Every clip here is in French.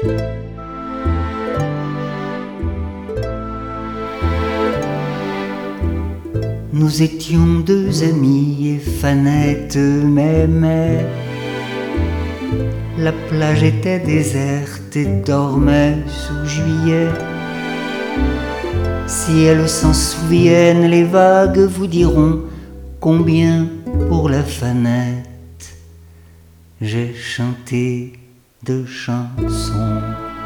Nous étions deux amis et Fanette m'aimait. La plage était déserte et dormait sous juillet. Si elles s'en souviennent, les vagues vous diront combien pour la Fanette j'ai chanté de chansons.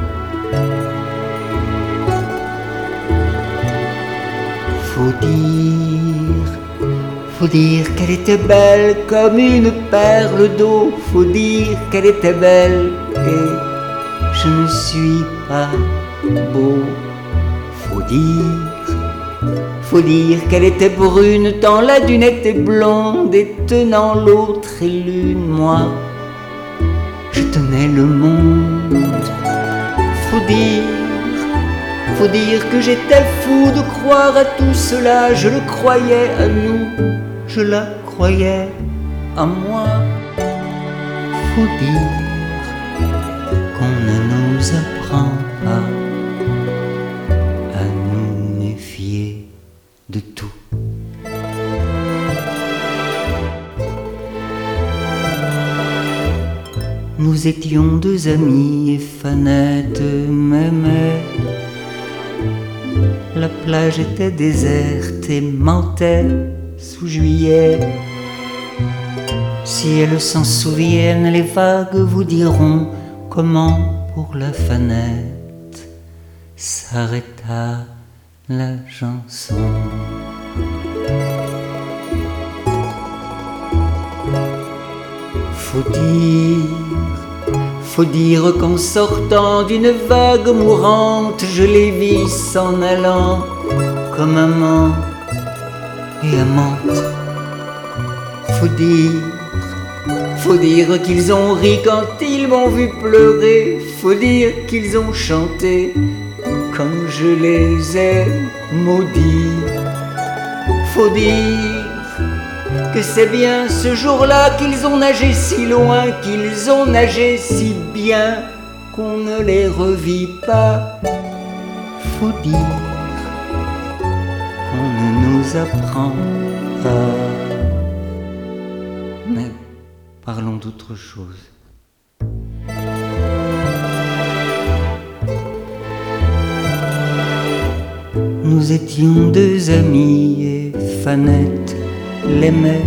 Faut dire qu'elle était belle comme une perle d'eau. Faut dire qu'elle était belle et je ne suis pas beau. Faut dire qu'elle était brune tant la dune était blonde et tenant l'autre et l'une, moi je tenais le monde. Faut dire que j'étais fou de croire à tout cela. Je le croyais à nous, je la croyais à moi. Faut dire qu'on ne nous apprend pas à nous méfier de tout. Nous étions deux amis et Fanette m'aimait. La plage était déserte et mentait sous juillet. Si elles s'en souviennent, les vagues vous diront comment pour la Fanette s'arrêta la chanson. Faut dire qu'en sortant d'une vague mourante, je les vis s'en allant comme amant et amante. Faut dire qu'ils ont ri quand ils m'ont vu pleurer. Faut dire qu'ils ont chanté quand je les ai maudits. Faut dire que c'est bien ce jour-là qu'ils ont nagé si loin, qu'ils ont nagé si bien qu'on ne les revit pas. Faut dire qu'on ne nous apprend pas. Mais parlons d'autre chose. Nous étions deux amis et Fanette l'aimait.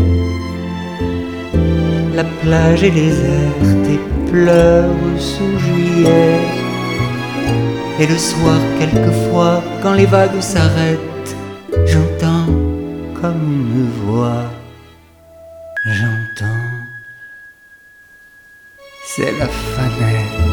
La plage est déserte et pleure sous juillet. Et le soir, quelquefois, quand les vagues s'arrêtent, j'entends comme une voix. J'entends, c'est la Fanette.